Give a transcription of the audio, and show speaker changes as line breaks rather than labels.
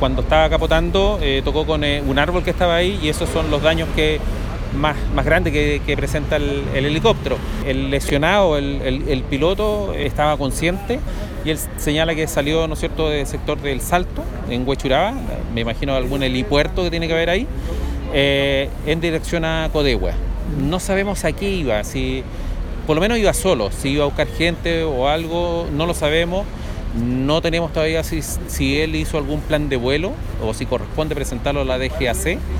cuando estaba capotando tocó con un árbol que estaba ahí y esos son los daños más grandes que presenta el helicóptero. El lesionado, el piloto, estaba consciente y él señala que salió, ¿no es cierto?, del sector del Salto, en Huechuraba, me imagino algún helipuerto que tiene que haber ahí, en dirección a Codegua. No sabemos a qué iba, si por lo menos iba solo, si iba a buscar gente o algo, no lo sabemos. No tenemos todavía si él hizo algún plan de vuelo o si corresponde presentarlo a la DGAC.